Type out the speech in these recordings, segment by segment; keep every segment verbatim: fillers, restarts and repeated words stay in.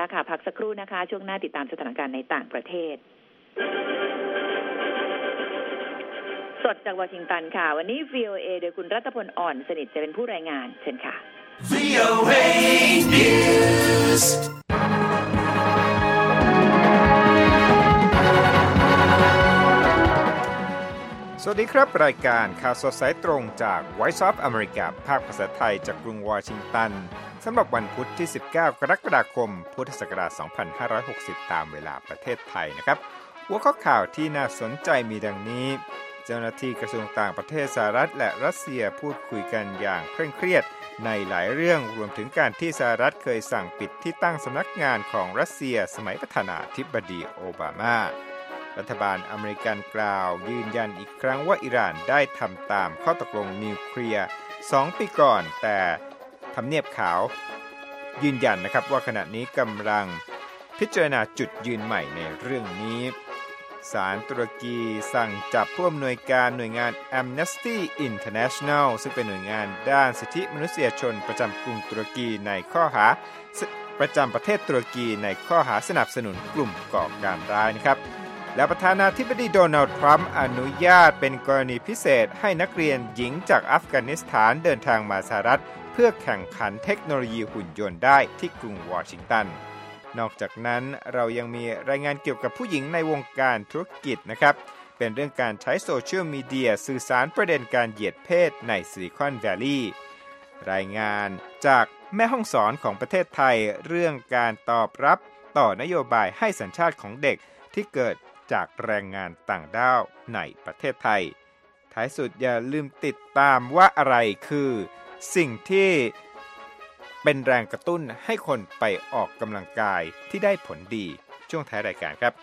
ละค่ะพักสักครู่นะคะช่วงหน้าติดตามสถานการณ์ในต่างประเทศสดจากวอชิงตันค่ะวันนี้ วี โอ เอ โดยคุณรัตพลอ่อนสนิทจะเป็นผู้รายงานเชิญค่ะ วี โอ เอ News สวัสดีครับรายการข่าวสดสายตรงจาก Voice of America ภาคภาษาไทยจากกรุงวอชิงตันสำหรับวันพุธที่สิบเก้ากรกฎาคมพุทธศักราชสองพันห้าร้อยหกสิบตามเวลาประเทศไทยนะครับหัวข้อข่าวที่น่าสนใจมีดังนี้เจ้าหน้าที่กระทรวงต่างประเทศสหรัฐและรัสเซียพูดคุยกันอย่างเคร่งเครียดในหลายเรื่องรวมถึงการที่สหรัฐเคยสั่งปิดที่ตั้งสำนักงานของรัสเซียสมัยประธานาธิบดีโอบามารัฐบาลอเมริกันกล่าวยืนยันอีกครั้งว่าอิหร่านได้ทำตามข้อตกลงนิวเคลียร์สองปีก่อนแต่ทำเนียบขาวยืนยันนะครับว่าขณะนี้กำลังพิจารณาจุดยืนใหม่ในเรื่องนี้ศาลตุรกีสั่งจับผู้อำนวยการหน่วยงาน Amnesty International ซึ่งเป็นหน่วยงานด้านสิทธิมนุษยชนประจำกรุงตุรกีในข้อหาประจำประเทศตุรกีในข้อหาสนับสนุนกลุ่มก่อการร้ายนะครับและประธานาธิบดีโดนัลด์ทรัมป์อนุญาตเป็นกรณีพิเศษให้นักเรียนหญิงจากอัฟกานิสถานเดินทางมาสหรัฐเพื่อแข่งขันเทคโนโลยีหุ่นยนต์ได้ที่กรุงวอชิงตันนอกจากนั้นเรายังมีรายงานเกี่ยวกับผู้หญิงในวงการธุรกิจนะครับเป็นเรื่องการใช้โซเชียลมีเดียสื่อสารประเด็นการเหยียดเพศในซิลิคอนแวลลีย์รายงานจากแม่ห้องสอนของประเทศไทยเรื่องการตอบรับต่อนโยบายให้สัญชาติของเด็กที่เกิดจากแรงงานต่างด้าวในประเทศไทยท้ายสุดอย่าลืมติดตามว่าอะไรคือสิ่งที่เป็นแรงกระตุ้นให้คนไปออกกำลังกายที่ได้ผลดีช่วงท้ายรายการครับ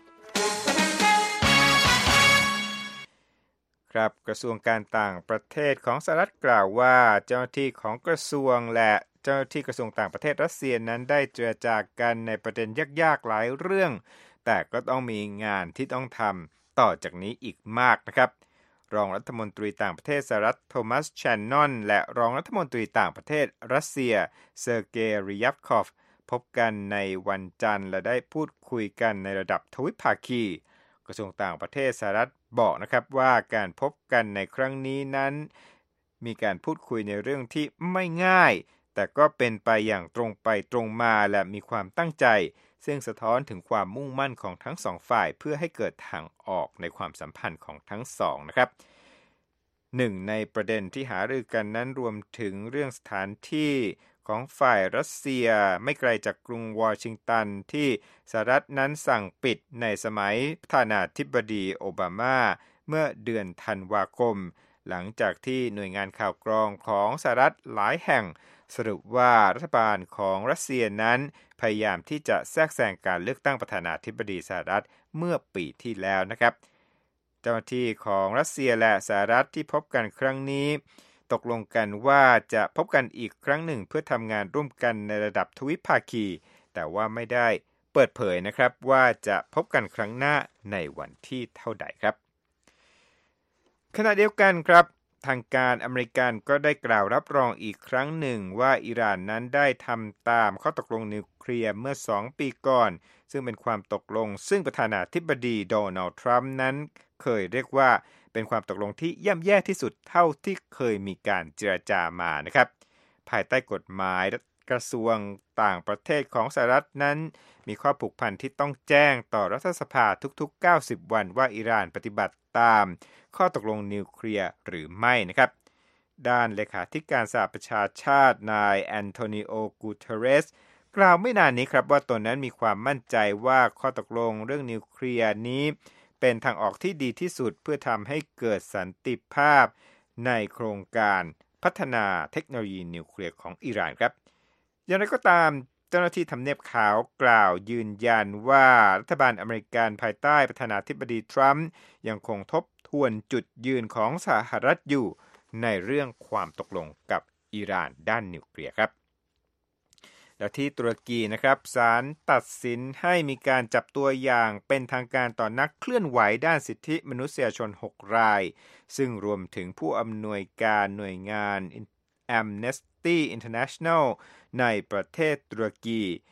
ครับกระทรวงการต่างประเทศของสหรัฐกล่าวว่าเจ้าหน้าที่ของกระทรวงและเจ้าหน้าที่กระทรวงต่างประเทศรัสเซียนั้นได้เจรจากันในประเด็นยากๆหลายเรื่องแต่ก็ต้องมีงานที่ต้องทำต่อจากนี้อีกมากนะครับรองรัฐมนตรีต่างประเทศสหรัฐโทมัสแชนนอนและรองรัฐมนตรีต่างประเทศรัสเซียเซอร์เกย์ริยับคอฟพบกันในวันจันทร์และได้พูดคุยกันในระดับทวิภาคีกระทรวงต่างประเทศสหรัฐบอกนะครับว่าการพบกันในครั้งนี้นั้นมีการพูดคุยในเรื่องที่ไม่ง่ายแต่ก็เป็นไปอย่างตรงไปตรงมาและมีความตั้งใจซึ่งสะท้อนถึงความมุ่งมั่นของทั้งสองฝ่ายเพื่อให้เกิดทางออกในความสัมพันธ์ของทั้งสองนะครับหนึ่งในประเด็นที่หารือกันนั้นรวมถึงเรื่องสถานที่ของฝ่ายรัสเซียไม่ไกลจากกรุงวอชิงตันที่สหรัฐนั้นสั่งปิดในสมัยประธานาธิบดีโอบามาเมื่อเดือนธันวาคมหลังจากที่หน่วยงานข่าวกรองของสหรัฐหลายแห่งสรุปว่ารัฐบาลของรัสเซียนั้นพยายามที่จะแทรกแซงการเลือกตั้งประธานาธิบดีสหรัฐเมื่อปีที่แล้วนะครับเจ้าหน้าที่ของรัสเซียและสหรัฐที่พบกันครั้งนี้ตกลงกันว่าจะพบกันอีกครั้งหนึ่งเพื่อทำงานร่วมกันในระดับทวิภาคีแต่ว่าไม่ได้เปิดเผยนะครับว่าจะพบกันครั้งหน้าในวันที่เท่าใดครับขณะเดียวกันครับทางการอเมริกันก็ได้กล่าวรับรองอีกครั้งหนึ่งว่าอิหร่านนั้นได้ทำตามข้อตกลงนิวเคลียร์เมื่อสองปีก่อนซึ่งเป็นความตกลงซึ่งประธานาธิบดีโดนัลด์ทรัมป์นั้นเคยเรียกว่าเป็นความตกลงที่ย่ำแย่ที่สุดเท่าที่เคยมีการเจรจามานะครับภายใต้กฎหมายกระทรวงต่างประเทศของสหรัฐนั้นมีข้อผูกพันที่ต้องแจ้งต่อรัฐสภาทุกๆเก้าสิบวันว่าอิหร่านปฏิบัติตามข้อตกลงนิวเคลียร์หรือไม่นะครับด้านเลขาธิการสหประชาชาตินายแอนโทนิโอ กูเทเรสกล่าวไม่นานนี้ครับว่าตนนั้นมีความมั่นใจว่าข้อตกลงเรื่องนิวเคลียร์นี้เป็นทางออกที่ดีที่สุดเพื่อทำให้เกิดสันติภาพในโครงการพัฒนาเทคโนโลยีนิวเคลียร์ของอิหร่านครับอย่างไรก็ตามเจ้าหน้าที่ทำเนียบขาวกล่าวยืนยันว่ารัฐบาลอเมริกันภายใต้ประธานาธิบดีทรัมป์ยังคงทบทวนจุดยืนของสหรัฐอยู่ในเรื่องความตกลงกับอิหร่านด้านนิวเคลียร์ครับและที่ตุรกีนะครับศาลตัดสินให้มีการจับตัวอย่างเป็นทางการต่อนักเคลื่อนไหวด้านสิทธิมนุษยชนหกรายซึ่งรวมถึงผู้อำนวยการหน่วยงาน Amnesty International ในประเทศตุรกี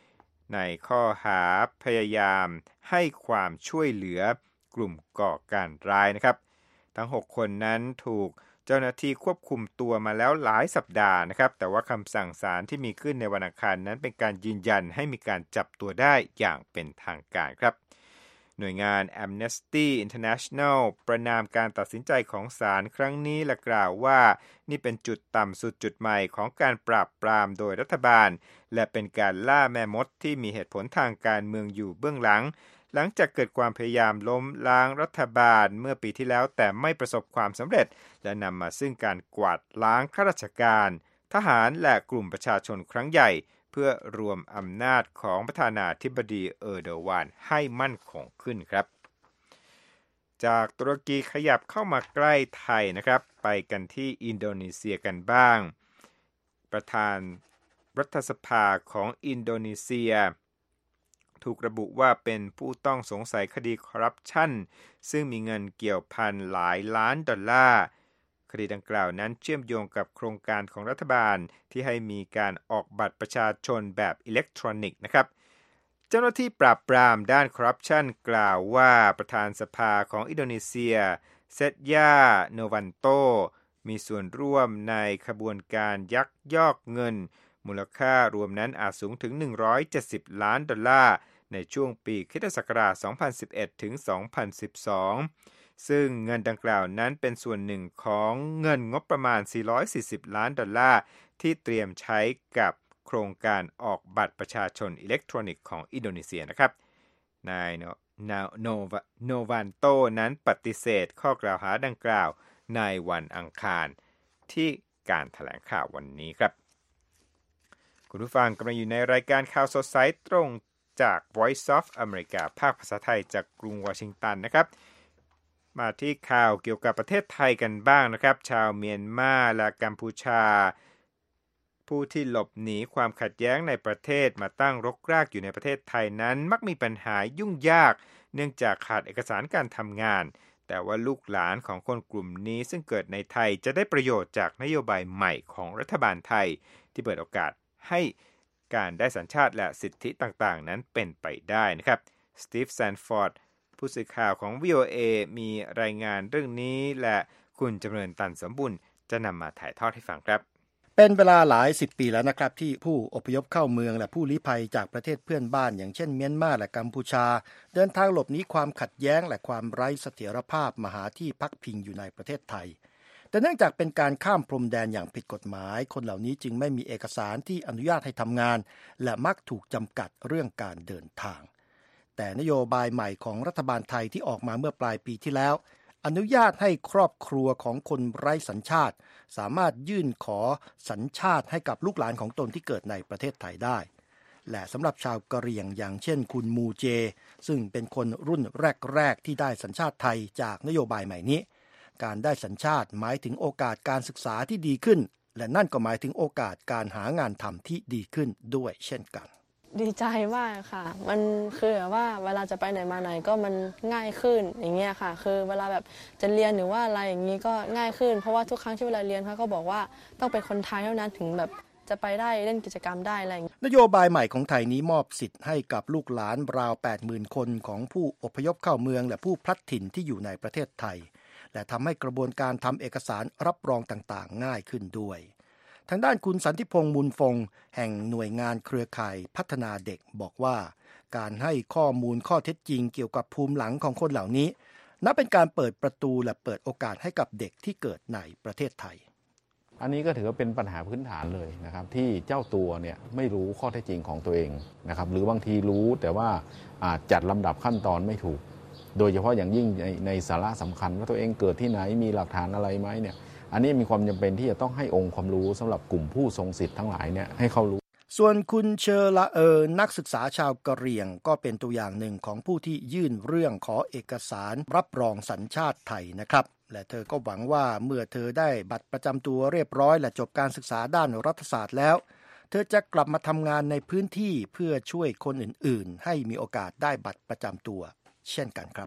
ในข้อหาพยายามให้ความช่วยเหลือกลุ่มก่อการร้ายนะครับทั้งหกคนนั้นถูกเจ้าหน้าที่ควบคุมตัวมาแล้วหลายสัปดาห์นะครับแต่ว่าคำสั่งศาลที่มีขึ้นในวันอังคารนั้นเป็นการยืนยันให้มีการจับตัวได้อย่างเป็นทางการครับหน่วยงาน Amnesty International ประนามการตัดสินใจของศาลครั้งนี้และกล่าวว่านี่เป็นจุดต่ำสุดจุดใหม่ของการปราบปรามโดยรัฐบาลและเป็นการล่าแม่มดที่มีเหตุผลทางการเมืองอยู่เบื้องหลังหลังจากเกิดความพยายามล้มล้างรัฐบาลเมื่อปีที่แล้วแต่ไม่ประสบความสำเร็จและนำมาซึ่งการกวาดล้างข้าราชการทหารและกลุ่มประชาชนครั้งใหญ่เพื่อรวมอำนาจของประธานาธิบดีเออร์โดวานให้มั่นคงขึ้นครับจากตุรกีขยับเข้ามาใกล้ไทยนะครับไปกันที่อินโดนีเซียกันบ้างประธานรัฐสภาของอินโดนีเซียถูกระบุว่าเป็นผู้ต้องสงสัยคดีคอร์รัปชันซึ่งมีเงินเกี่ยวพันหลายล้านดอลลาร์คดีดังกล่าวนั้นเชื่อมโยงกับโครงการของรัฐบาลที่ให้มีการออกบัตรประชาชนแบบอิเล็กทรอนิกส์นะครับเจ้าหน้าที่ปราบปรามด้านคอร์รัปชันกล่าวว่าประธานสภาของอินโดนีเซียเซตยาโนวันโตมีส่วนร่วมในขบวนการยักยอกเงินมูลค่ารวมนั้นอาจสูงถึงหนึ่งร้อยเจ็ดสิบล้านดอลลาร์ในช่วงปีคริสตศักราชสองพันสิบเอ็ดถึงสองพันสิบสองซึ่งเงินดังกล่าวนั้นเป็นส่วนหนึ่งของเงินงบประมาณสี่ร้อยสี่สิบล้านดอลลาร์ที่เตรียมใช้กับโครงการออกบัตรประชาชนอิเล็กทรอนิกส์ของอินโดนีเซียนะครับนายโนโนโนวันโตนั้นปฏิเสธข้อกล่าวหาดังกล่าวในวันอังคารที่การแถลงข่าววันนี้ครับคุณผู้ฟังกำลังอยู่ในรายการข่าวสดสายตรงจาก Voice of America ภาคภาษาไทยจากกรุงวอชิงตันนะครับมาที่ข่าวเกี่ยวกับประเทศไทยกันบ้างนะครับชาวเมียนมาและกัมพูชาผู้ที่หลบหนีความขัดแย้งในประเทศมาตั้งรกรากอยู่ในประเทศไทยนั้นมักมีปัญหายุ่งยากเนื่องจากขาดเอกสารการทำงานแต่ว่าลูกหลานของคนกลุ่มนี้ซึ่งเกิดในไทยจะได้ประโยชน์จากนโยบายใหม่ของรัฐบาลไทยที่เปิดโอกาสให้การได้สัญชาติและสิทธิต่างๆนั้นเป็นไปได้นะครับสตีฟแซนฟอร์ดผู้สื่อข่าวของ วี โอ เอ มีรายงานเรื่องนี้และคุณจำเริญตันสมบุญจะนำมาถ่ายทอดให้ฟังครับเป็นเวลาหลายสิบปีแล้วนะครับที่ผู้อพยพเข้าเมืองและผู้ลี้ภัยจากประเทศเพื่อนบ้านอย่างเช่นเมียนมาและกัมพูชาเดินทางหลบหนีความขัดแย้งและความไร้เสถียรภาพมาหาที่พักพิงอยู่ในประเทศไทยแต่เนื่องจากเป็นการข้ามพรมแดนอย่างผิดกฎหมายคนเหล่านี้จึงไม่มีเอกสารที่อนุญาตให้ทำงานและมักถูกจำกัดเรื่องการเดินทางแต่นโยบายใหม่ของรัฐบาลไทยที่ออกมาเมื่อปลายปีที่แล้วอนุญาตให้ครอบครัวของคนไร้สัญชาติสามารถยื่นขอสัญชาติให้กับลูกหลานของตนที่เกิดในประเทศไทยได้และสำหรับชาวกะเหรี่ยงอย่างเช่นคุณมูเจซึ่งเป็นคนรุ่นแรกๆที่ได้สัญชาติไทยจากนโยบายใหม่นี้การได้สัญชาติหมายถึงโอกาสการศึกษาที่ดีขึ้นและนั่นก็หมายถึงโอกาสการหางานทำที่ดีขึ้นด้วยเช่นกันดีใจมากค่ะมันคือแบบว่าเวลาจะไปไหนมาไหนก็มันง่ายขึ้นอย่างเงี้ยค่ะคือเวลาแบบจะเรียนหรือว่าอะไรอย่างนี้ก็ง่ายขึ้นเพราะว่าทุกครั้งที่เวลาเรียนเขาก็บอกว่าต้องเป็นคนไทยเท่านั้นถึงแบบจะไปได้เล่นกิจกรรมได้อะไรอย่างนี้นโยบายใหม่ของไทยนี้มอบสิทธิ์ให้กับลูกหลานราว แปดหมื่น คนของผู้อพยพเข้าเมืองและผู้พลัดถิ่นที่อยู่ในประเทศไทยและทำให้กระบวนการทำเอกสารรับรองต่างๆง่ายขึ้นด้วยทางด้านคุณสันติพงษ์มูลฟงแห่งหน่วยงานเครือข่ายพัฒนาเด็กบอกว่าการให้ข้อมูลข้อเท็จจริงเกี่ยวกับภูมิหลังของคนเหล่านี้นับเป็นการเปิดประตูและเปิดโอกาสให้กับเด็กที่เกิดในประเทศไทยอันนี้ก็ถือว่าเป็นปัญหาพื้นฐานเลยนะครับที่เจ้าตัวเนี่ยไม่รู้ข้อเท็จจริงของตัวเองนะครับหรือบางทีรู้แต่ว่าอาจจัดลำดับขั้นตอนไม่ถูกโดยเฉพาะอย่างยิ่งในในสาระสำคัญว่าตัวเองเกิดที่ไหนมีหลักฐานอะไรไหมเนี่ยอันนี้มีความจำเป็นที่จะต้องให้องค์ความรู้สำหรับกลุ่มผู้ทรงสิทธิ์ทั้งหลายเนี่ยให้เขารู้ส่วนคุณเชอละเออนักศึกษาชาวกะเหรี่ยงก็เป็นตัวอย่างหนึ่งของผู้ที่ยื่นเรื่องขอเอกสารรับรองสัญชาติไทยนะครับและเธอก็หวังว่าเมื่อเธอได้บัตรประจำตัวเรียบร้อยและจบการศึกษาด้านรัฐศาสตร์แล้วเธอจะกลับมาทำงานในพื้นที่เพื่อช่วยคนอื่นๆให้มีโอกาสได้บัตรประจำตัวเช่นกันครับ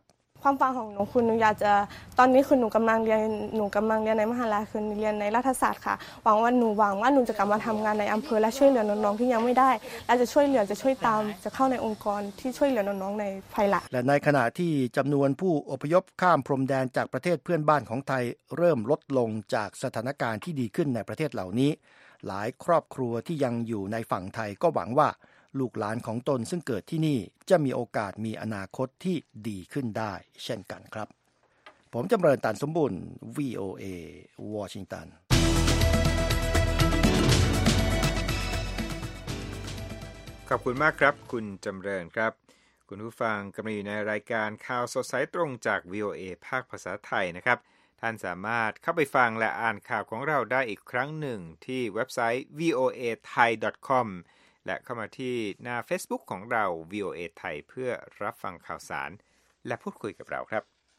ความฝันของหนูคือหนูอยากจะตอนนี้คือหนูกำลังเรียนหนูกำลังเรียนในมหาลัยคือเรียนในรัฐศาสตร์ค่ะหวังว่าหนูหวังว่าหนูจะกลับมาทำงานในอำเภอและช่วยเหลือน้องๆที่ยังไม่ได้และจะช่วยเหลือจะช่วยตามจะเข้าในองค์กรที่ช่วยเหลือน้องๆในภายหลังและในขณะที่จำนวนผู้อพยพข้ามพรมแดนจากประเทศเพื่อนบ้านของไทยเริ่มลดลงจากสถานการณ์ที่ดีขึ้นในประเทศเหล่านี้หลายครอบครัวที่ยังอยู่ในฝั่งไทยก็หวังว่าลูกหลานของตนซึ่งเกิดที่นี่จะมีโอกาสมีอนาคตที่ดีขึ้นได้เช่นกันครับผมจำเริญตันสมบุญ วี โอ เอ วอชิงตันขอบคุณมากครับคุณจำเริญครับคุณผู้ฟังกำลังอยู่ในรายการข่าวสดสายตรงจาก วี โอ เอ ภาคภาษาไทยนะครับท่านสามารถเข้าไปฟังและอ่านข่าวของเราได้อีกครั้งหนึ่งที่เว็บไซต์ วี โอ เอ ไทย ดอท คอม และเข้ามาที่หน้า Facebook ของเรา วี โอ เอ ไทยเพื่อรับฟังข่าวสารและพูดคุยกับเราครับ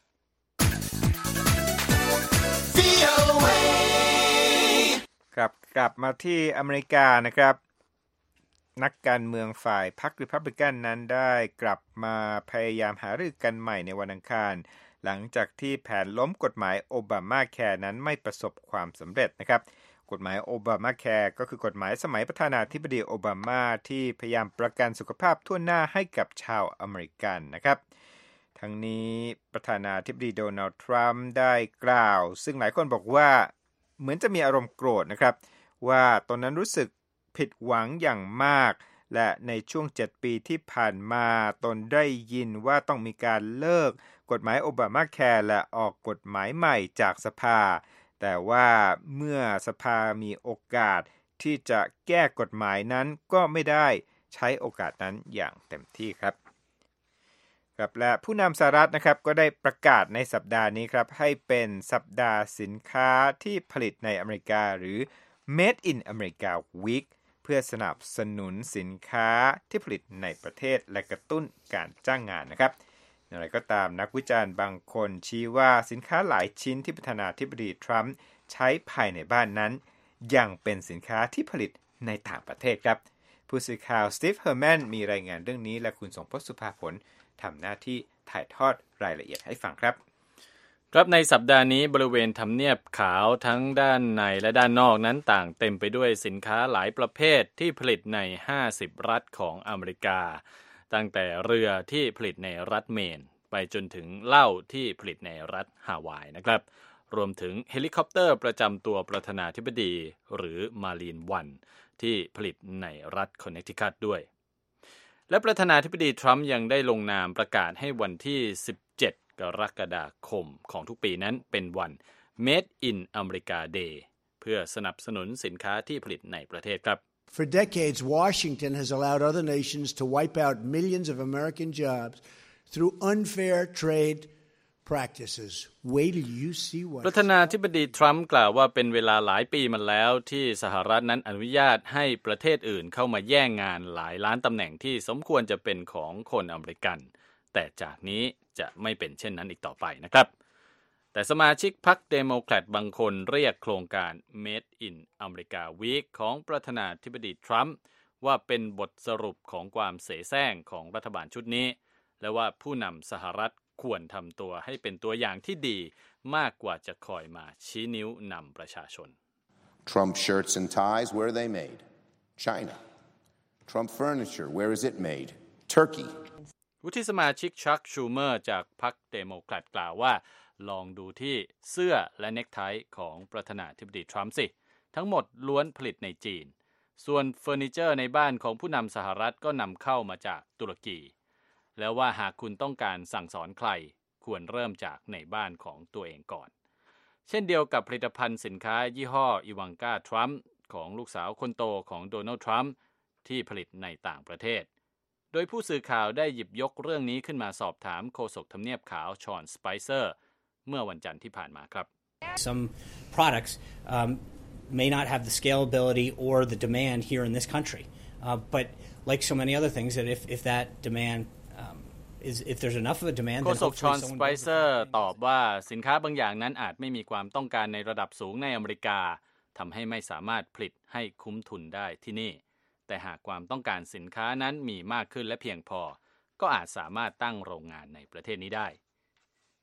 ครับกลับมาที่อเมริกานะครับนักการเมืองฝ่ายพรรครีพับลิกันนั้นได้กลับมาพยายามหารือกันใหม่ในวันอังคารหลังจากที่แผนล้มกฎหมายโอบามาแคร์นั้นไม่ประสบความสำเร็จนะครับกฎหมายโอบามาแคร์ก็คือกฎหมายสมัยประธานาธิบดีโอบามาที่พยายามประกันสุขภาพทั่วหน้าให้กับชาวอเมริกันนะครับทั้งนี้ประธานาธิบดีโดนัลด์ทรัมป์ได้กล่าวซึ่งหลายคนบอกว่าเหมือนจะมีอารมณ์โกรธนะครับว่าตนนั้นรู้สึกผิดหวังอย่างมากและในช่วงเจ็ดปีที่ผ่านมาตนได้ยินว่าต้องมีการเลิกกฎหมายโอบามาแคร์และออกกฎหมายใหม่จากสภาแต่ว่าเมื่อสภามีโอกาสที่จะแก้กฎหมายนั้นก็ไม่ได้ใช้โอกาสนั้นอย่างเต็มที่ครับครับและผู้นำสหรัฐนะครับก็ได้ประกาศในสัปดาห์นี้ครับให้เป็นสัปดาห์สินค้าที่ผลิตในอเมริกาหรือ Made in America Week เพื่อสนับสนุนสินค้าที่ผลิตในประเทศและกระตุ้นการจ้างงานนะครับอย่างไรก็ตามนักวิจารณ์บางคนชี้ว่าสินค้าหลายชิ้นที่ประธานาธิบดีทรัมป์ใช้ภายในบ้านนั้นยังเป็นสินค้าที่ผลิตในต่างประเทศครับผู้สื่อข่าวสตีฟเฮอร์แมนมีรายงานเรื่องนี้และคุณสงพจน์สุภาผลทำหน้าที่ถ่ายทอดรายละเอียดให้ฟังครับครับในสัปดาห์นี้บริเวณทำเนียบขาวทั้งด้านในและด้านนอกนั้นต่างเต็มไปด้วยสินค้าหลายประเภทที่ผลิตในห้าสิบรัฐของอเมริกาตั้งแต่เรือที่ผลิตในรัฐเมนไปจนถึงเหล้าที่ผลิตในรัฐฮาวายนะครับรวมถึงเฮลิคอปเตอร์ประจำตัวประธานาธิบดีหรือมารีนวันที่ผลิตในรัฐคอนเนคทิคัตด้วยและประธานาธิบดีทรัมป์ยังได้ลงนามประกาศให้วันที่สิบเจ็ดกรกฎาคมของทุกปีนั้นเป็นวัน Made in America Day เพื่อสนับสนุนสินค้าที่ผลิตในประเทศครับ For decades, Washington has allowed other nations to wipe out millions of American jobs through unfair trade practices. Wait till you see what ประธานาธิบดีทรัมป์กล่าวว่าเป็นเวลาหลายปีมาแล้วที่สหรัฐนั้นอนุญาตให้ประเทศอื่นเข้ามาแย่งงานหลายล้านตำแหน่งที่สมควรจะเป็นของคนอเมริกันแต่จากนี้จะไม่เป็นเช่นนั้นอีกต่อไปนะครับแต่สมาชิกพรรคเดโมแครตบางคนเรียกโครงการ Made in America Week ของประธานาธิบดีทรัมป์ว่าเป็นบทสรุปของความเสแสร้งของรัฐบาลชุดนี้และว่าผู้นำสหรัฐควรทำตัวให้เป็นตัวอย่างที่ดีมากกว่าจะคอยมาชี้นิ้วนำประชาชน Trump shirts and ties, where are they made? China. Trump furniture, where is it made? Turkey. วุฒิสมาชิกชักชูเมอร์จากพรรคเดโมแครตกล่าวว่าลองดูที่เสื้อและเนคไทของประธานาธิบดีทรัมป์สิทั้งหมดล้วนผลิตในจีนส่วนเฟอร์นิเจอร์ในบ้านของผู้นำสหรัฐก็นำเข้ามาจากตุรกีแล้วว่าหากคุณต้องการสั่งสอนใครควรเริ่มจากในบ้านของตัวเองก่อนเช่นเดียวกับผลิตภัณฑ์สินค้ายี่ห้ออีวังกาทรัมป์ของลูกสาวคนโตของโดนัลด์ทรัมป์ที่ผลิตในต่างประเทศโดยผู้สื่อข่าวได้หยิบยกเรื่องนี้ขึ้นมาสอบถามโฆษกทำเนียบขาวชอนสไปเซอร์เมื่อวันจันทร์ที่ผ่านมาครับ Some products um, may not have the scalability or the demand here in this country, uh, but like so many other things, that if if that demand um, is if there's enough of a demand, โฆษกชอนสไปเซอร์ตอบว่าสินค้าบางอย่างนั้นอาจไม่มีความต้องการในระดับสูงในอเมริกาทำให้ไม่สามารถผลิตให้คุ้มทุนได้ที่นี่แต่หากความต้องการสินค้านั้นมีมากขึ้นและเพียงพอก็อาจสามารถตั้งโรงงานในประเทศนี้ได้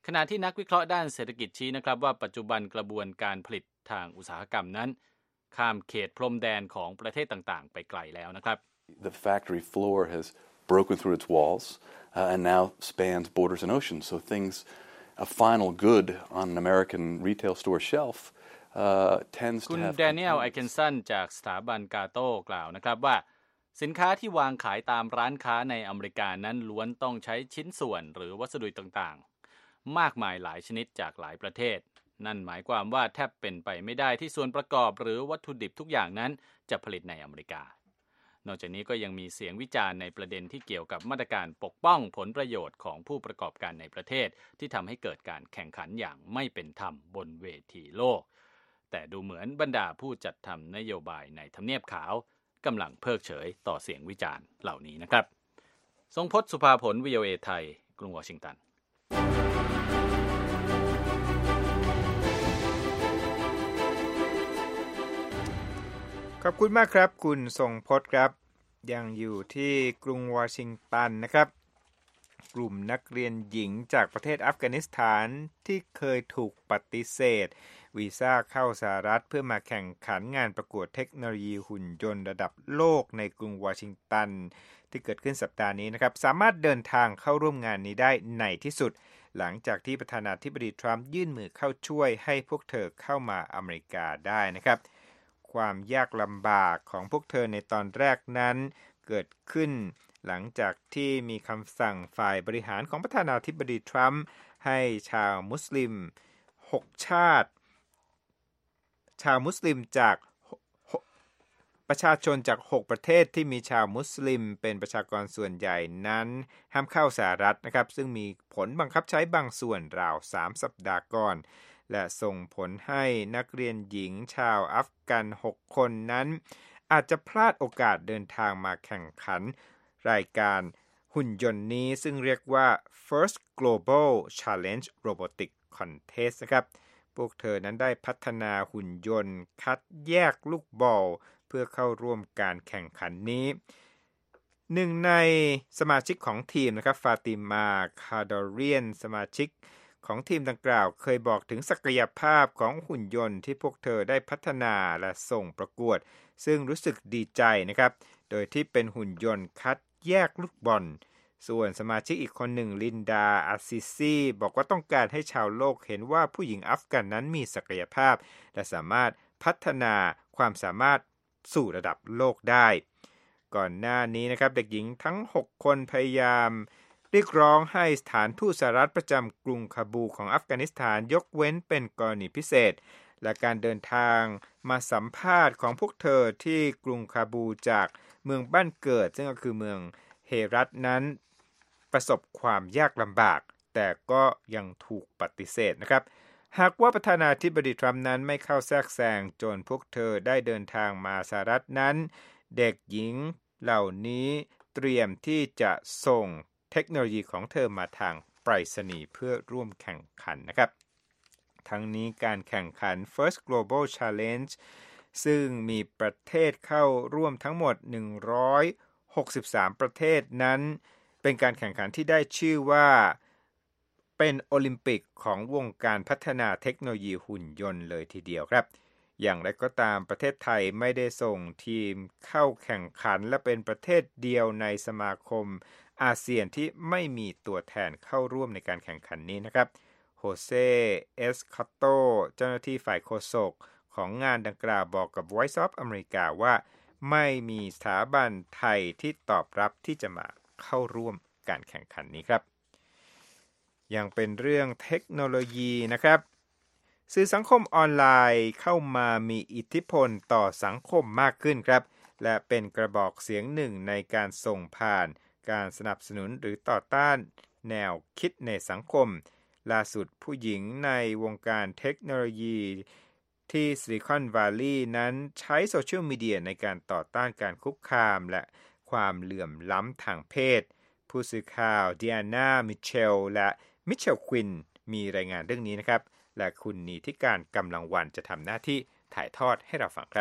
ขณะที่นักวิเคราะห์ด้านเศรษฐกิจชี้นะครับว่าปัจจุบันกระบวนการผลิตทางอุตสาหกรรมนั้นข้ามเขตพรมแดนของประเทศต่างๆไปไกลแล้วนะครับ The factory floor has broken through its walls uh, and now spans borders and oceans. So things, a final good on an American retail store shelf uh, tends to have คุณแดเนียล ไอเคนสันจากสถาบันกาโต้กล่าวนะครับว่าสินค้าที่วางขายตามร้านค้าในอเมริกานั้นล้วนต้องใช้ชิ้นส่วนหรือวัสดุต่างๆมากมายหลายชนิดจากหลายประเทศนั่นหมายความว่าแทบเป็นไปไม่ได้ที่ส่วนประกอบหรือวัตถุดิบทุกอย่างนั้นจะผลิตในอเมริกานอกจากนี้ก็ยังมีเสียงวิจารณ์ในประเด็นที่เกี่ยวกับมาตรการปกป้องผลประโยชน์ของผู้ประกอบการในประเทศที่ทำให้เกิดการแข่งขันอย่างไม่เป็นธรรมบนเวทีโลกแต่ดูเหมือนบรรดาผู้จัดทำนโยบายในทำเนียบขาวกำลังเพิกเฉยต่อเสียงวิจารณ์เหล่านี้นะครับทรงพจน์ สุภาผล วี โอ เอ ไทยกรุงวอชิงตันขอบคุณมากครับคุณทรงพจน์ครับยังอยู่ที่กรุงวอชิงตันนะครับกลุ่มนักเรียนหญิงจากประเทศอัฟกานิสถานที่เคยถูกปฏิเสธวีซ่าเข้าสหรัฐเพื่อมาแข่งขันงานประกวดเทคโนโลยีหุ่นยนต์ระดับโลกในกรุงวอชิงตันที่เกิดขึ้นสัปดาห์นี้นะครับสามารถเดินทางเข้าร่วมงานนี้ได้ในที่สุดหลังจากที่ประธานาธิบดีทรัมป์ยื่นมือเข้าช่วยให้พวกเธอเข้ามาอเมริกาได้นะครับความยากลำบากของพวกเธอในตอนแรกนั้นเกิดขึ้นหลังจากที่มีคำสั่งฝ่ายบริหารของประธานาธิบดีทรัมป์ให้ชาวมุสลิมหกชาติชาวมุสลิมจากประชาชนจากหกประเทศที่มีชาวมุสลิมเป็นประชากรส่วนใหญ่นั้นห้ามเข้าสหรัฐนะครับซึ่งมีผลบังคับใช้บางส่วนราวสามสัปดาห์ก่อนและส่งผลให้นักเรียนหญิงชาวอัฟกันหกคนนั้นอาจจะพลาดโอกาสเดินทางมาแข่งขันรายการหุ่นยนต์นี้ซึ่งเรียกว่า First Global Challenge Robotic Contest นะครับพวกเธอนั้นได้พัฒนาหุ่นยนต์คัดแยกลูกบอลเพื่อเข้าร่วมการแข่งขันนี้หนึ่งในสมาชิกของทีมนะครับฟาติมาคาดอเรียนสมาชิกของทีมดังกล่าวเคยบอกถึงศักยภาพของหุ่นยนต์ที่พวกเธอได้พัฒนาและส่งประกวดซึ่งรู้สึกดีใจนะครับโดยที่เป็นหุ่นยนต์คัดแยกลูกบอลส่วนสมาชิกอีกคนหนึ่งลินดาอาซิซีบอกว่าต้องการให้ชาวโลกเห็นว่าผู้หญิงอัฟกันนั้นมีศักยภาพและสามารถพัฒนาความสามารถสู่ระดับโลกได้ก่อนหน้านี้นะครับเด็กหญิงทั้งหกคนพยายามเรียกร้องให้สถานทูตสหรัฐประจำกรุงคาบูของอัฟกานิสถานยกเว้นเป็นกรณีพิเศษและการเดินทางมาสัมภาษณ์ของพวกเธอที่กรุงคาบูจากเมืองบ้านเกิดซึ่งก็คือเมืองเฮรัตนั้นประสบความยากลำบากแต่ก็ยังถูกปฏิเสธนะครับหากว่าประธานาธิบดีทรัมป์นั้นไม่เข้าแทรกแซงจนพวกเธอได้เดินทางมาสหรัฐนั้นเด็กหญิงเหล่านี้เตรียมที่จะส่งเทคโนโลยีของเธอมาทางไปรษณีย์เพื่อร่วมแข่งขันนะครับทั้งนี้การแข่งขัน First Global Challenge ซึ่งมีประเทศเข้าร่วมทั้งหมดหนึ่งร้อยหกสิบสามประเทศนั้นเป็นการแข่งขันที่ได้ชื่อว่าเป็นโอลิมปิกของวงการพัฒนาเทคโนโลยีหุ่นยนต์เลยทีเดียวครับอย่างไรก็ตามประเทศไทยไม่ได้ส่งทีมเข้าแข่งขันและเป็นประเทศเดียวในสมาคมอาเซียนที่ไม่มีตัวแทนเข้าร่วมในการแข่งขันนี้นะครับโฮเซเอสคาโตเจ้าหน้าที่ฝ่ายโฆษกของงานดังกล่าวบอกกับ Voice of America ว่าไม่มีสถาบันไทยที่ตอบรับที่จะมาเข้าร่วมการแข่งขันนี้ครับยังเป็นเรื่องเทคโนโลยีนะครับสื่อสังคมออนไลน์เข้ามามีอิทธิพลต่อสังคมมากขึ้นครับและเป็นกระบอกเสียงหนึ่งในการส่งผ่านการสนับสนุนหรือต่อต้านแนวคิดในสังคมล่าสุดผู้หญิงในวงการเทคโนโลยีที่ซิลิคอนวัลลีย์นั้นใช้โซเชียลมีเดียในการต่อต้านการคุกคามและความเหลื่อมล้ำทางเพศผู้สื่อข่าวดิอานามิเชลและมิเชลควินมีรายงานเรื่องนี้นะครับและคุณนีทิการกำลังวันจะทำหน้าที่ถ่ายทอดให้เราฟังครับ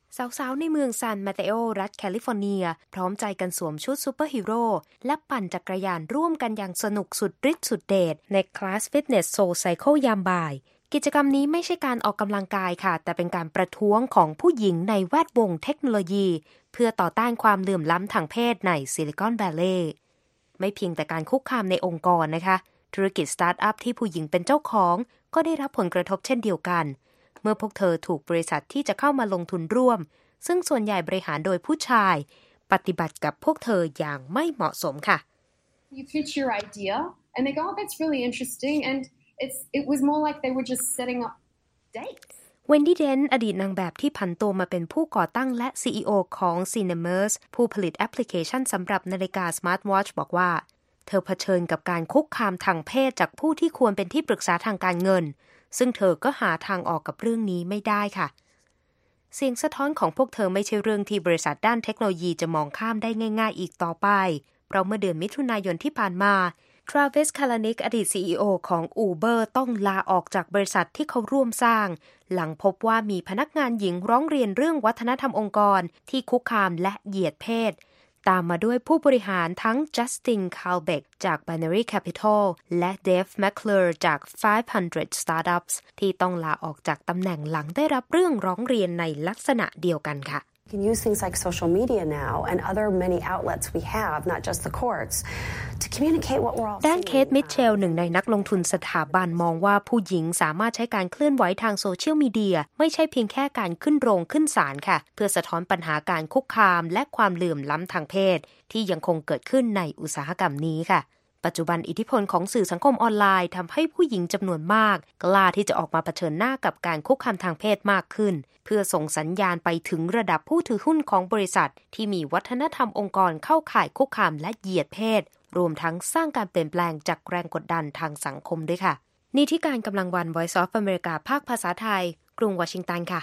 สาวๆในเมืองซานมาเตโอรัฐแคลิฟอร์เนียพร้อมใจกันสวมชุดซูเปอร์ฮีโร่และปั่นจักรยานร่วมกันอย่างสนุกสุดฤทธิ์สุดเดชในคลาสฟิตเนสโซลไซเคิลยามบ่ายกิจกรรมนี้ไม่ใช่การออกกำลังกายค่ะแต่เป็นการประท้วงของผู้หญิงในแวดวงเทคโนโลยีเพื่อต่อต้านความเหลื่อมล้ำทางเพศในซิลิคอนแวลลีย์ไม่เพียงแต่การคุกคามในองค์กรนะคะธุรกิจสตาร์ทอัพที่ผู้หญิงเป็นเจ้าของก็ได้รับผลกระทบเช่นเดียวกันเมื่อพวกเธอถูกบริษัทที่จะเข้ามาลงทุนร่วมซึ่งส่วนใหญ่บริหารโดยผู้ชายปฏิบัติกับพวกเธออย่างไม่เหมาะสมค่ะ You pitch your idea and they go, oh, that's really interesting and it's it was more like they were just setting up dates เวนดี้เดนอดีตนางแบบที่ผันตัวมาเป็นผู้ก่อตั้งและ ซี อี โอ ของ Cinemas ผู้ผลิตแอปพลิเคชันสำหรับนาฬิกา Smart Watch บอกว่าเธอเผชิญกับการคุกคามทางเพศจากผู้ที่ควรเป็นที่ปรึกษาทางการเงินซึ่งเธอก็หาทางออกกับเรื่องนี้ไม่ได้ค่ะเสียงสะท้อนของพวกเธอไม่ใช่เรื่องที่บริษัทด้านเทคโนโลยีจะมองข้ามได้ง่ายๆอีกต่อไปเพราะเมื่อเดือนมิถุนายนที่ผ่านมาทราเวส คาลานิกอดีต ซี อี โอ ของ Uber ต้องลาออกจากบริษัทที่เขาร่วมสร้างหลังพบว่ามีพนักงานหญิงร้องเรียนเรื่องวัฒนธรรมองค์กรที่คุกคามและเหยียดเพศตามมาด้วยผู้บริหารทั้งจัสติน คาลเบกจาก Binary Capital และเดฟ แมคเคลอร์จาก five hundred Startups ที่ต้องลาออกจากตำแหน่งหลังได้รับเรื่องร้องเรียนในลักษณะเดียวกันค่ะ You can use things like social media now and other many outlets we have, not just the courts, to communicate what we're all ด้านเคท มิทเชลหนึ่งในนักลงทุนสถาบันมองว่าผู้หญิงสามารถใช้การเคลื่อนไหวทางโซเชียลมีเดียไม่ใช่เพียงแค่การขึ้นโรงขึ้นศาลค่ะเพื่อสะท้อนปัญหาการคุกคามและความเหลื่อมล้ำทางเพศที่ยังคงเกิดขึ้นในอุตสาหกรรมนี้ค่ะปัจจุบันอิทธิพลของสื่อสังคมออนไลน์ทำให้ผู้หญิงจำนวนมากกล้าที่จะออกมาเผชิญหน้ากับการคุกคามทางเพศมากขึ้นเพื่อส่งสัญญาณไปถึงระดับผู้ถือหุ้นของบริษัทที่มีวัฒนธรรมองค์กรเข้าข่ายคุกคามและเหยียดเพศรวมทั้งสร้างการเปลี่ยนแปลงจากแรงกดดันทางสังคมด้วยค่ะนี่ที่การกำลังวัน Voice of America ภาคภาษาไทยกรุงวอชิงตันค่ะ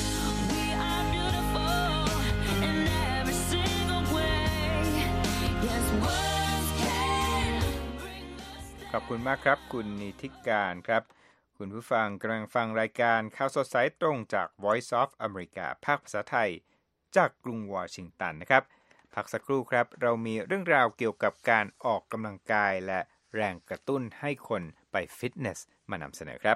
ขอบคุณมากครับคุณนิติการครับคุณผู้ฟังกำลังฟังรายการข่าวสดสายตรงจาก Voice of America ภาคภาษาไทยจากกรุงวอชิงตันนะครับพักสักครู่ครับเรามีเรื่องราวเกี่ยวกับการออกกำลังกายและแรงกระตุ้นให้คนไปฟิตเนสมานำเสนอครับ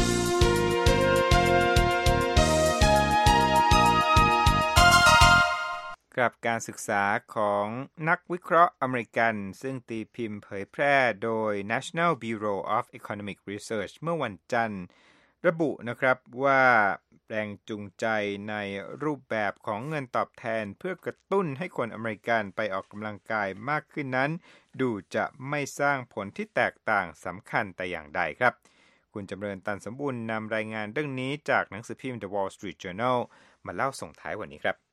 กับการศึกษาของนักวิเคราะห์อเมริกันซึ่งตีพิมพ์เผยแพร่โดย National Bureau of Economic Research เมื่อวันจันทร์ระบุนะครับว่าแรงจูงใจในรูปแบบของเงินตอบแทนเพื่อกระตุ้นให้คนอเมริกันไปออกกำลังกายมากขึ้นนั้นดูจะไม่สร้างผลที่แตกต่างสำคัญแต่อย่างใดครับคุณจำเริญตันสมบูรณ์นำรายงานเรื่องนี้จากหนังสือพิมพ์ The Wall Street Journal มาเล่าส่งท้ายวันนี้ครับ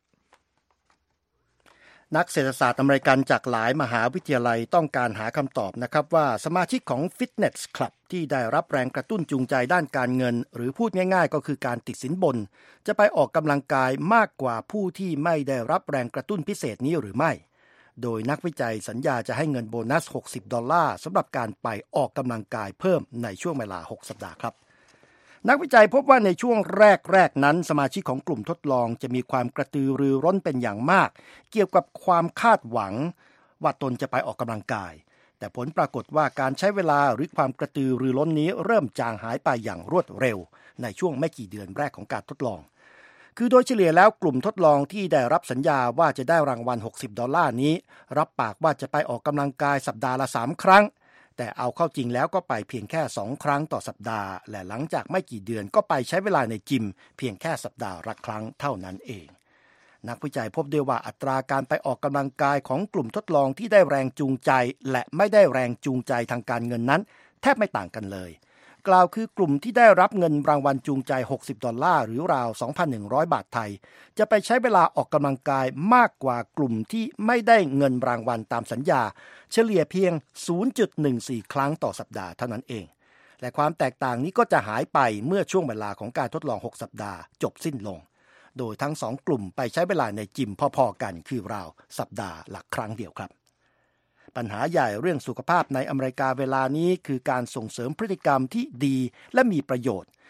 นักเศรษฐศาสตร์อเมริกันจากหลายมหาวิทยาลัยต้องการหาคำตอบนะครับว่าสมาชิกของฟิตเนสคลับที่ได้รับแรงกระตุ้นจูงใจด้านการเงินหรือพูดง่ายๆก็คือการติดสินบนจะไปออกกำลังกายมากกว่าผู้ที่ไม่ได้รับแรงกระตุ้นพิเศษนี้หรือไม่โดยนักวิจัยสัญญาจะให้เงินโบนัสหกสิบดอลลาร์สำหรับการไปออกกำลังกายเพิ่มในช่วงเวลาหกสัปดาห์ครับนักวิจัยพบว่าในช่วงแรกๆนั้นสมาชิกของกลุ่มทดลองจะมีความกระตือรือร้นเป็นอย่างมากเกี่ยวกับความคาดหวังว่าตนจะไปออกกำลังกายแต่ผลปรากฏว่าการใช้เวลาหรือความกระตือรือร้นนี้เริ่มจางหายไปอย่างรวดเร็วในช่วงไม่กี่เดือนแรกของการทดลองคือโดยเฉลี่ยแล้วกลุ่มทดลองที่ได้รับสัญญาว่าจะได้รางวัลหกสิบดอลลาร์นี้รับปากว่าจะไปออกกำลังกายสัปดาห์ละสามครั้งแต่เอาเข้าจริงแล้วก็ไปเพียงแค่สองครั้งต่อสัปดาห์และหลังจากไม่กี่เดือนก็ไปใช้เวลาในจิมเพียงแค่สัปดาห์ละครั้งเท่านั้นเองนักวิจัยพบด้วยว่าอัตราการไปออกกำลังกายของกลุ่มทดลองที่ได้แรงจูงใจและไม่ได้แรงจูงใจทางการเงินนั้นแทบไม่ต่างกันเลยกล่าวคือกลุ่มที่ได้รับเงินรางวัลจูงใจหกสิบดอลลาร์หรือราว สองพันหนึ่งร้อย บาทไทยจะไปใช้เวลาออกกำลังกายมากกว่ากลุ่มที่ไม่ได้เงินรางวัลตามสัญญาเฉลี่ยเพียง ศูนย์จุดหนึ่งสี่ ครั้งต่อสัปดาห์เท่านั้นเองและความแตกต่างนี้ก็จะหายไปเมื่อช่วงเวลาของการทดลองหกสัปดาห์จบสิ้นลงโดยทั้งสองกลุ่มไปใช้เวลาในจิมพอๆกันคือราวสัปดาห์ละครั้งเดียวครับปัญหาใหญ่เรื่องสุขภาพในอเมริกาเวลานี้คือการส่งเสริมพฤติกรรมที่ดีและมีประโยชน์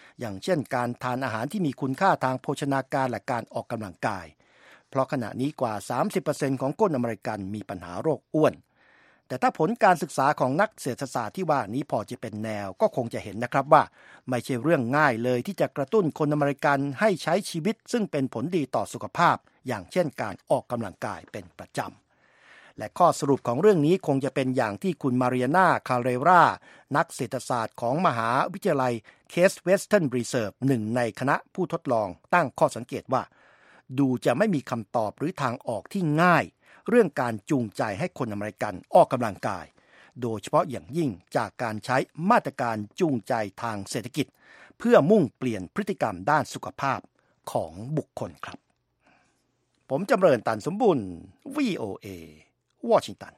อย่างเช่นการทานอาหารที่มีคุณค่าทางโภชนาการและการออกกำลังกายเพราะขณะนี้กว่า สามสิบเปอร์เซ็นต์ ของคนอเมริกันมีปัญหาโรคอ้วนแต่ถ้าผลการศึกษาของนักเศรษฐศาสตร์ที่ว่านี้พอจะเป็นแนวก็คงจะเห็นนะครับว่าไม่ใช่เรื่องง่ายเลยที่จะกระตุ้นคนอเมริกันให้ใช้ชีวิตซึ่งเป็นผลดีต่อสุขภาพอย่างเช่นการออกกำลังกายเป็นประจำและข้อสรุปของเรื่องนี้คงจะเป็นอย่างที่คุณมาเรียนาคาเรรานักเศรษฐศาสตร์ของมหาวิทยาลัยเคสเวสเทิร์นรีเซิร์ฟหนึ่งในคณะผู้ทดลองตั้งข้อสังเกตว่าดูจะไม่มีคำตอบหรือทางออกที่ง่ายเรื่องการจูงใจให้คนอเมริกันออกกำลังกายโดยเฉพาะอย่างยิ่งจากการใช้มาตรการจูงใจทางเศรษฐกิจเพื่อมุ่งเปลี่ยนพฤติกรรมด้านสุขภาพของบุคคลครับผมจำเริญตันสมบุญ วี โอ เอ วอชิงตัน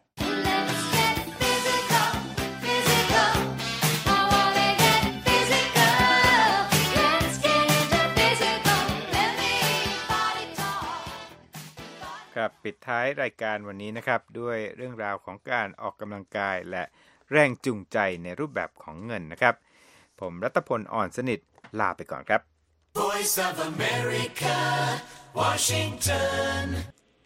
ครับปิดท้ายรายการวันนี้นะครับด้วยเรื่องราวของการออกกำลังกายและแรงจูงใจในรูปแบบของเงินนะครับผมรัตพลอ่อนสนิทลาไปก่อนครับ Voice of America Washington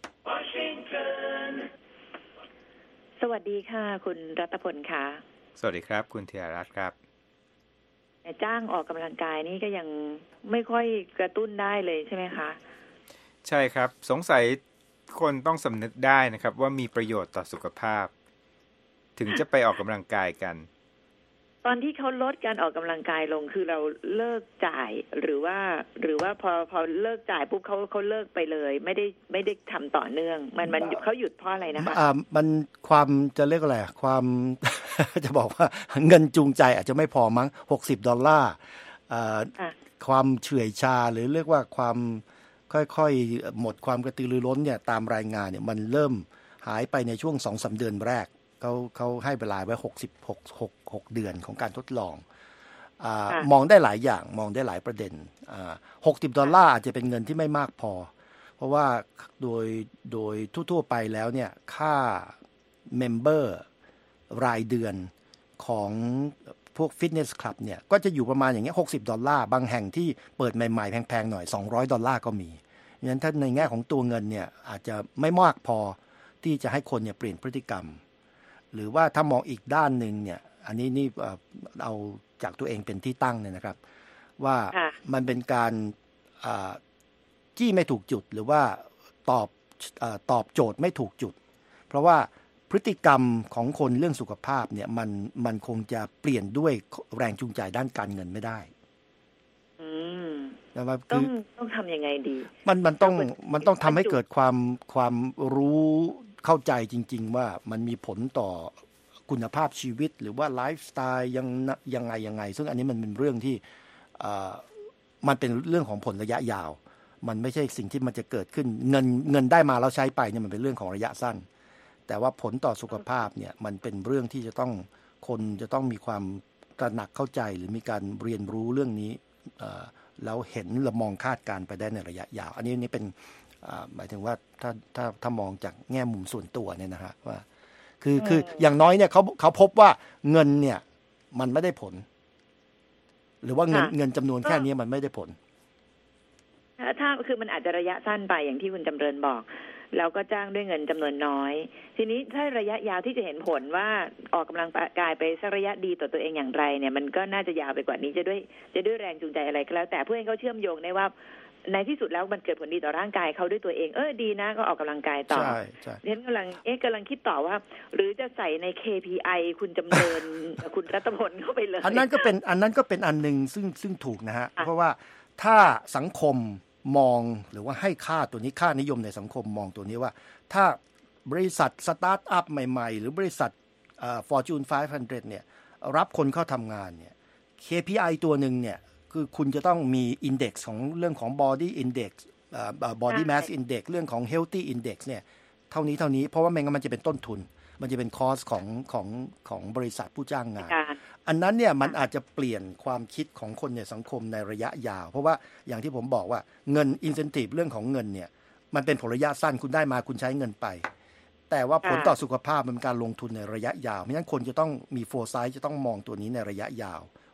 Washington สวัสดีค่ะคุณรัตพลค่ะสวัสดีครับคุณธีรรัตน์ครับจ้างออกกำลังกายนี่ก็ยังไม่ค่อยกระตุ้นได้เลยใช่ไหมคะใช่ครับสงสัยคนต้องสำนึกได้นะครับว่ามีประโยชน์ต่อสุขภาพถึงจะไปออกกำลังกายกันตอนที่เขาลดการออกกำลังกายลงคือเราเลิกจ่ายหรือว่าหรือว่าพอพอเลิกจ่ายปุ๊บเขาเขาเลิกไปเลยไม่ได้ไม่ได้ทำต่อเนื่องมันมันเขาหยุดเพราะอะไรนะคะอ่ามันความจะเรียกอะไรความ จะบอกว่าเงินจูงใจอาจจะไม่พอมั้งหกสิบดอลลาร์อ่าความเฉื่อยชาหรือเรียกว่าความค่อยๆหมดความกระตือรือร้นเนี่ยตามรายงานเนี่ยมันเริ่มหายไปในช่วง สองถึงสาม เดือนแรกเขาเขาให้เวลาไว้หกสิบหก หก หกเดือนของการทดลองอ่ามองได้หลายอย่างมองได้หลายประเด็นอ่าหกสิบดอลลาร์อาจจะเป็นเงินที่ไม่มากพอเพราะว่าโดยโดยทั่วๆไปแล้วเนี่ยค่าเมมเบอร์รายเดือนของพวกฟิตเนสคลับเนี่ยก็จะอยู่ประมาณอย่างเงี้ยหกสิบดอลลาร์บางแห่งที่เปิดใหม่ๆแพงๆหน่อยสองร้อยดอลลาร์ก็มีฉะนั้นถ้าในแง่ของตัวเงินเนี่ยอาจจะไม่มากพอที่จะให้คนเนี่ยเปลี่ยนพฤติกรรมหรือว่าถ้ามองอีกด้านนึงเนี่ยอันนี้นี่เอาจากตัวเองเป็นที่ตั้งเนี่ยนะครับว่ามันเป็นการจี้ไม่ถูกจุดหรือว่าตอบตอบโจทย์ไม่ถูกจุดเพราะว่าพฤติกรรมของคนเรื่องสุขภาพเนี่ยมันมันคงจะเปลี่ยนด้วยแรงจูงใจด้านการเงินไม่ได้อืมต้องต้องทำยังไงดีมันมันต้องมันต้องทำให้เกิดความความรู้เข้าใจจริงๆว่ามันมีผลต่อคุณภาพชีวิตหรือว่าไลฟ์สไตล์ยังยังไงยังไงซึ่งอันนี้มันเป็นเรื่องที่มันเป็นเรื่องของผลระยะยาวมันไม่ใช่สิ่งที่มันจะเกิดขึ้นเงินเงินได้มาแล้วใช้ไปเนี่ยมันเป็นเรื่องของระยะสั้นแต่ว่าผลต่อสุขภาพเนี่ยมันเป็นเรื่องที่จะต้องคนจะต้องมีความตระหนักเข้าใจหรือมีการเรียนรู้เรื่องนี้แล้วเห็นและมองคาดการไปได้ในระยะยาวอันนี้นี่เป็นหมายถึงว่าถ้าถ้าถ้ามองจากแง่มุมส่วนตัวเนี่ยนะฮะว่าคือคืออย่างน้อยเนี่ยเขาเขาพบว่าเงินเนี่ยมันไม่ได้ผลหรือว่าเงินเงินจำนวนแค่นี้มันไม่ได้ผลถ้าคือมันอาจจะระยะสั้นไปอย่างที่คุณจำเริญบอกแล้วก็จ้างด้วยเงินจำนวนน้อยทีนี้ถ้าระยะยาวที่จะเห็นผลว่าออกกำลังกายไปสักระยะดีต่อตัวเองอย่างไรเนี่ยมันก็น่าจะยาวไปกว่านี้จะด้วยจะด้วยแรงจูงใจอะไรก็แล้วแต่เพื่อให้เขาเชื่อมโยงได้ว่าในที่สุดแล้วมันเกิดผลดีต่อร่างกายเขาด้วยตัวเองเออดีนะก็ออกกำลังกายต่อใช่ใช่เรียนกำลังเอ๊ะกำลังคิดต่อว่าหรือจะใส่ใน เค พี ไอ คุณจำเริญ คุณรัตพลเข้าไปเลยอันนั้นก็เป็นอันนั้นก็เป็นอันนึงซึ่งซึ่งถูกนะฮะเพราะว่าถ้าสังคมมองหรือว่าให้ค่าตัวนี้ค่านิยมในสังคมมองตัวนี้ว่าถ้าบริษัทสตาร์ทอัพใหม่ๆหรือบริษัทเอ่อ Fortune ห้าร้อยเนี่ยรับคนเข้าทำงานเนี่ย เค พี ไอ ตัวหนึ่งเนี่ยคือคุณจะต้องมี index ของเรื่องของ body index เอ่อ body mass index เรื่องของ healthy index เนี่ยเท่านี้เท่านี้เพราะว่าไม่งั้นมันจะเป็นต้นทุนมันจะเป็นคอสของของของบริษัทผู้จ้างงานอันนั้นเนี่ยมันอาจจะเปลี่ยนความคิดของคนในสังคมในระยะยาวเพราะว่าอย่างที่ผมบอกว่าเงิน incentive เรื่องของเงินเนี่ยมันเป็นผลระยะสั้นคุณได้มาคุณใช้เงินไปแต่ว่าผลต่อสุขภาพมันเป็นการลงทุนในระยะยาวเพราะฉะนั้นคนจะต้องมี foresight จะต้องมองตัวนี้ในระยะยาว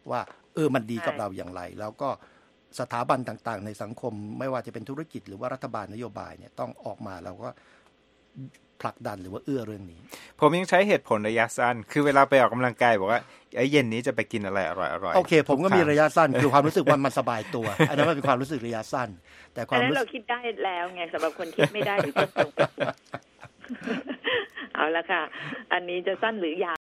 ว่าเออมันดีกับเราอย่างไรแล้วก็สถาบันต่างๆในสังคมไม่ว่าจะเป็นธุรกิจหรือว่ารัฐบาลนโยบายเนี่ยต้องออกมาแล้วก็ผลักดันหรือว่าเอื้อเรื่องนี้ผมยังใช้เหตุผลระยะสั้นคือเวลาไปออกกำลังกายบอกว่าไอ้เย็นนี้จะไปกินอะไรอร่อยๆโอเคผมก็มีระยะสั้นคือความรู้สึกว่ามันสบายตัวอันนั้นมันเป็นความรู้สึกระยะสั้นแต่ความรู้สึกเราคิดได้แล้วไงสำหรับคนคิดไม่ได้หรือจะตรงเอาละค่ะอันนี้จะสั้นหรือยาว